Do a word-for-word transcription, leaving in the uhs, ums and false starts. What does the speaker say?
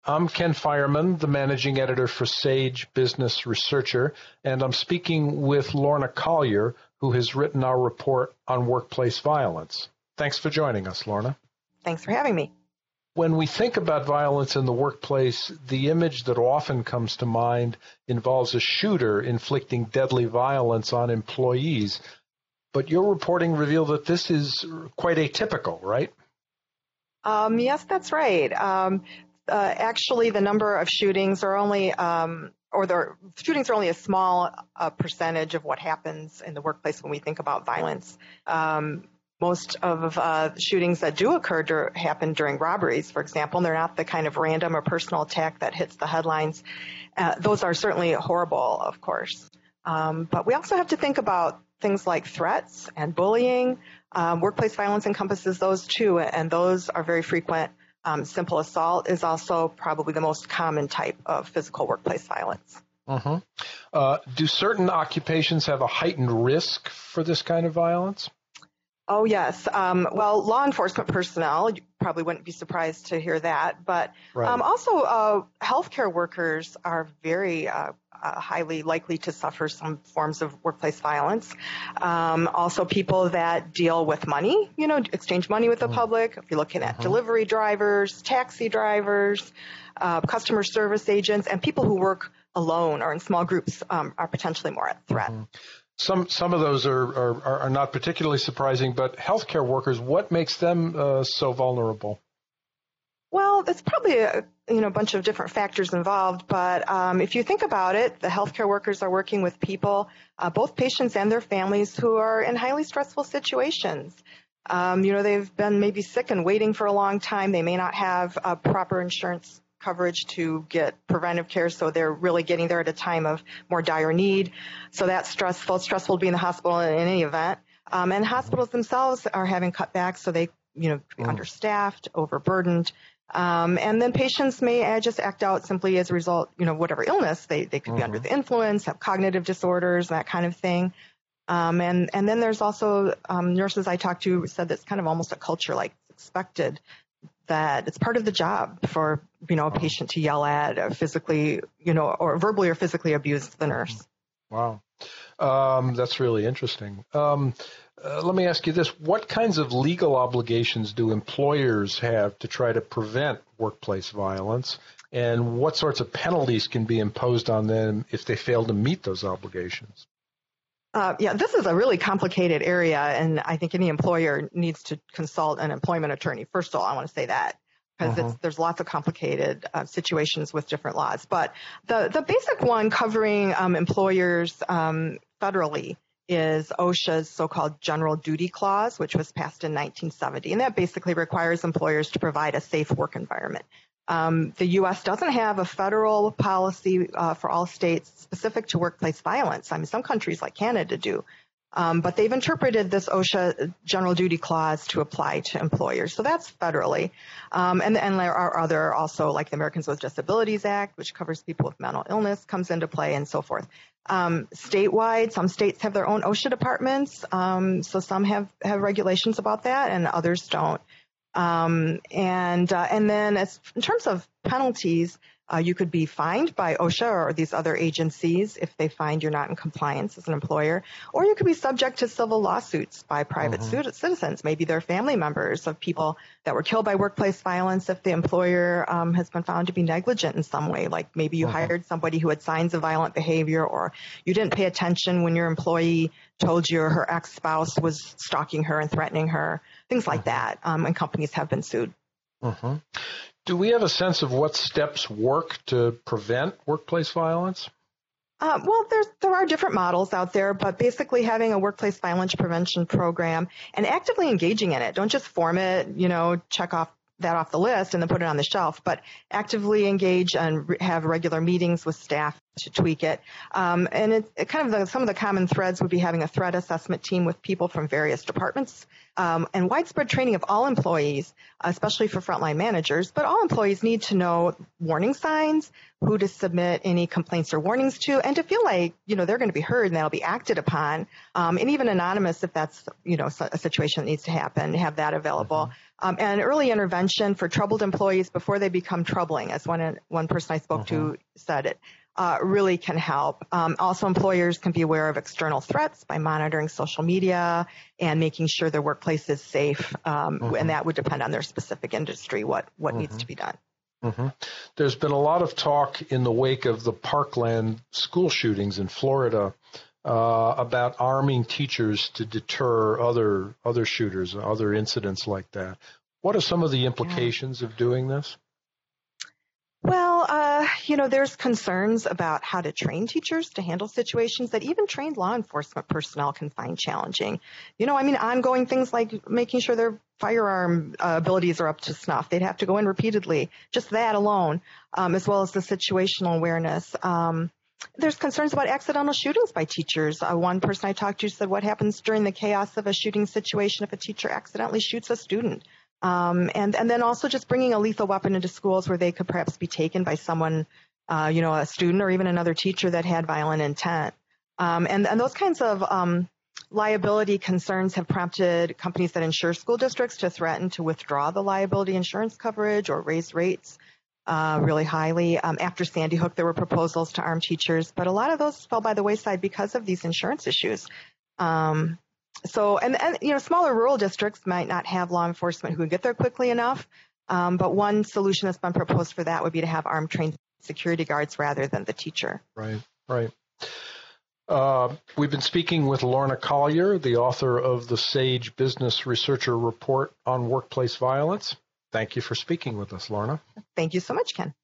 I'm Ken Fireman, the managing editor for Sage Business Researcher, and I'm speaking with Lorna Collier, who has written our report on workplace violence. Thanks for joining us, Lorna. Thanks for having me. When we think about violence in the workplace, the image that often comes to mind involves a shooter inflicting deadly violence on employees. But your reporting revealed that this is quite atypical, right? Um, yes, that's right. Um, uh, actually, the number of shootings are only, um, or the shootings are only a small uh, percentage of what happens in the workplace when we think about violence. Um, most of uh, shootings that do occur dur- happen during robberies, for example. They're not the kind of random or personal attack that hits the headlines. Uh, those are certainly horrible, of course. Um, but we also have to think about things like threats and bullying. Um, workplace violence encompasses those too, and those are very frequent. Um, simple assault is also probably the most common type of physical workplace violence. Uh-huh. Uh, do certain occupations have a heightened risk for this kind of violence? Oh, yes. Um, well, law enforcement personnel, you probably wouldn't be surprised to hear that. But right. um, also, uh, healthcare workers are very uh, uh, highly likely to suffer some forms of workplace violence. Um, also, people that deal with money, you know, exchange money with the mm. public. If you're looking at mm-hmm. delivery drivers, taxi drivers, uh, customer service agents, and people who work alone or in small groups um, are potentially more at threat. Mm-hmm. Some some of those are, are, are not particularly surprising, but healthcare workers, what makes them uh, so vulnerable? Well, there's probably a you know bunch of different factors involved, but um, if you think about it, the healthcare workers are working with people, uh, both patients and their families, who are in highly stressful situations. Um, you know, they've been maybe sick and waiting for a long time. They may not have uh, proper insurance coverage to get preventive care, so they're really getting there at a time of more dire need. So that's stressful. It's stressful to be in the hospital in any event. Um, and hospitals themselves are having cutbacks, so they, you know, be understaffed, overburdened. Um, and then patients may uh, just act out simply as a result, you know, whatever illness. They they could mm-hmm. be under the influence, have cognitive disorders, that kind of thing. Um, and, and then there's also um, nurses I talked to said that's kind of almost a culture, like it's expected that it's part of the job for, you know, a patient to yell at or physically, you know, or verbally or physically abuse the nurse. Wow. Um, that's really interesting. Um, uh, let me ask you this. What kinds of legal obligations do employers have to try to prevent workplace violence? And what sorts of penalties can be imposed on them if they fail to meet those obligations? Uh, yeah, this is a really complicated area, and I think any employer needs to consult an employment attorney. First of all, I want to say that because uh-huh. there's lots of complicated uh, situations with different laws. But the, the basic one covering um, employers um, federally is OSHA's so-called General Duty Clause, which was passed in nineteen seventy, and that basically requires employers to provide a safe work environment. Um, the U S doesn't have a federal policy uh, for all states specific to workplace violence. I mean, some countries like Canada do. Um, but they've interpreted this OSHA General Duty Clause to apply to employers. So that's federally. Um, and, and there are other also, like the Americans with Disabilities Act, which covers people with mental illness, comes into play, and so forth. Um, statewide, some states have their own OSHA departments. Um, so some have, have regulations about that and others don't. Um, and, uh, and then as, in terms of penalties, uh, you could be fined by OSHA or these other agencies if they find you're not in compliance as an employer, or you could be subject to civil lawsuits by private uh-huh. citizens. Maybe they're family members of people that were killed by workplace violence if the employer, um, has been found to be negligent in some way, like maybe you uh-huh. hired somebody who had signs of violent behavior, or you didn't pay attention when your employee told you her ex-spouse was stalking her and threatening her, things like that. Um, and companies have been sued. Uh-huh. Do we have a sense of what steps work to prevent workplace violence? Uh, well, there's, there are different models out there, but basically having a workplace violence prevention program and actively engaging in it. Don't just form it, you know, check off that off the list and then put it on the shelf, but actively engage and re- have regular meetings with staff to tweak it. Um, and it, it kind of the, some of the common threads would be having a threat assessment team with people from various departments, um, and widespread training of all employees, especially for frontline managers. But all employees need to know warning signs, who to submit any complaints or warnings to, and to feel like, you know, they're going to be heard and that'll be acted upon, um, and even anonymous if that's, you know, a situation that needs to happen, have that available. Mm-hmm. Um, and early intervention for troubled employees before they become troubling, as one one person I spoke mm-hmm. to said it. Uh, really can help. Um, also, employers can be aware of external threats by monitoring social media and making sure their workplace is safe. Um, mm-hmm. And that would depend on their specific industry, what, what mm-hmm. needs to be done. Mm-hmm. There's been a lot of talk in the wake of the Parkland school shootings in Florida uh, about arming teachers to deter other other shooters, other incidents like that. What are some of the implications yeah. of doing this? Well, uh, you know, there's concerns about how to train teachers to handle situations that even trained law enforcement personnel can find challenging. You know, I mean, ongoing things like making sure their firearm uh, abilities are up to snuff. They'd have to go in repeatedly, just that alone, um, as well as the situational awareness. Um, there's concerns about accidental shootings by teachers. Uh, one person I talked to said, what happens during the chaos of a shooting situation if a teacher accidentally shoots a student? Um, and, and then also just bringing a lethal weapon into schools where they could perhaps be taken by someone, uh, you know, a student or even another teacher that had violent intent. Um, and, and those kinds of um, liability concerns have prompted companies that insure school districts to threaten to withdraw the liability insurance coverage or raise rates uh, really highly. Um, after Sandy Hook, there were proposals to arm teachers, but a lot of those fell by the wayside because of these insurance issues. Um, So, and, and, you know, smaller rural districts might not have law enforcement who can get there quickly enough. Um, but one solution that's been proposed for that would be to have armed trained security guards rather than the teacher. Right, right. Uh, we've been speaking with Lorna Collier, the author of the SAGE Business Researcher Report on Workplace Violence. Thank you for speaking with us, Lorna. Thank you so much, Ken.